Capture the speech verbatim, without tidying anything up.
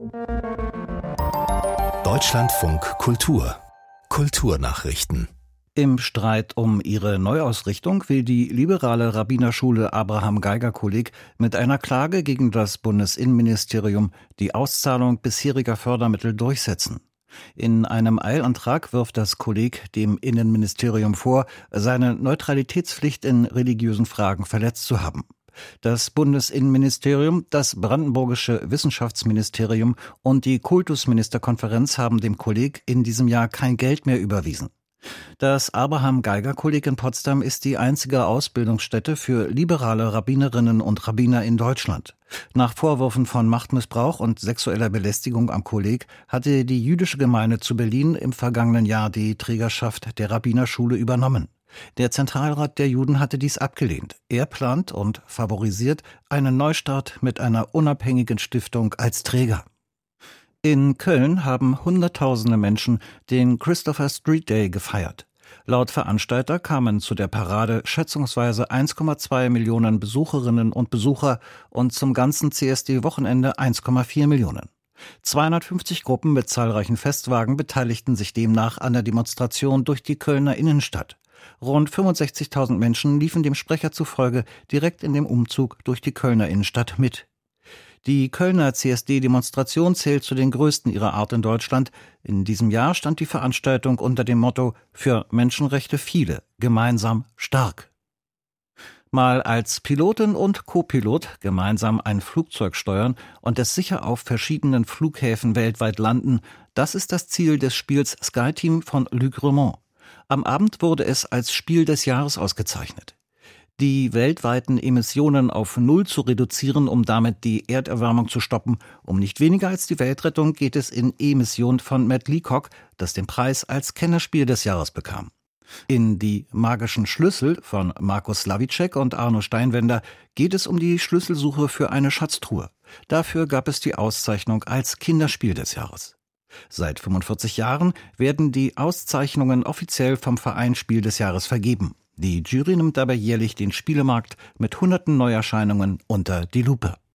Deutschlandfunk Kultur Kulturnachrichten. Im Streit um ihre Neuausrichtung will die liberale Rabbinerschule Abraham Geiger Kolleg mit einer Klage gegen das Bundesinnenministerium die Auszahlung bisheriger Fördermittel durchsetzen. In einem Eilantrag wirft das Kolleg dem Innenministerium vor, seine Neutralitätspflicht in religiösen Fragen verletzt zu haben. Das Bundesinnenministerium, das Brandenburgische Wissenschaftsministerium und die Kultusministerkonferenz haben dem Kolleg in diesem Jahr kein Geld mehr überwiesen. Das Abraham Geiger Kolleg in Potsdam ist die einzige Ausbildungsstätte für liberale Rabbinerinnen und Rabbiner in Deutschland. Nach Vorwürfen von Machtmissbrauch und sexueller Belästigung am Kolleg hatte die jüdische Gemeinde zu Berlin im vergangenen Jahr die Trägerschaft der Rabbinerschule übernommen. Der Zentralrat der Juden hatte dies abgelehnt. Er plant und favorisiert einen Neustart mit einer unabhängigen Stiftung als Träger. In Köln haben Hunderttausende Menschen den Christopher Street Day gefeiert. Laut Veranstalter kamen zu der Parade schätzungsweise eins Komma zwei Millionen Besucherinnen und Besucher und zum ganzen C S D-Wochenende eins Komma vier Millionen. zweihundertfünfzig Gruppen mit zahlreichen Festwagen beteiligten sich demnach an der Demonstration durch die Kölner Innenstadt. Rund fünfundsechzigtausend Menschen liefen dem Sprecher zufolge direkt in dem Umzug durch die Kölner Innenstadt mit. Die Kölner C S D-Demonstration zählt zu den größten ihrer Art in Deutschland. In diesem Jahr stand die Veranstaltung unter dem Motto »Für Menschenrechte viele, gemeinsam stark«. Mal als Pilotin und Co-Pilot gemeinsam ein Flugzeug steuern und es sicher auf verschiedenen Flughäfen weltweit landen, das ist das Ziel des Spiels SkyTeam von Luc Remond. Am Abend wurde es als Spiel des Jahres ausgezeichnet. Die weltweiten Emissionen auf Null zu reduzieren, um damit die Erderwärmung zu stoppen. Um nicht weniger als die Weltrettung geht es in E-Mission von Matt Leacock, das den Preis als Kennerspiel des Jahres bekam. In Die magischen Schlüssel von Markus Slavicek und Arno Steinwender geht es um die Schlüsselsuche für eine Schatztruhe. Dafür gab es die Auszeichnung als Kinderspiel des Jahres. Seit fünfundvierzig Jahren werden die Auszeichnungen offiziell vom Verein Spiel des Jahres vergeben. Die Jury nimmt dabei jährlich den Spielemarkt mit hunderten Neuerscheinungen unter die Lupe.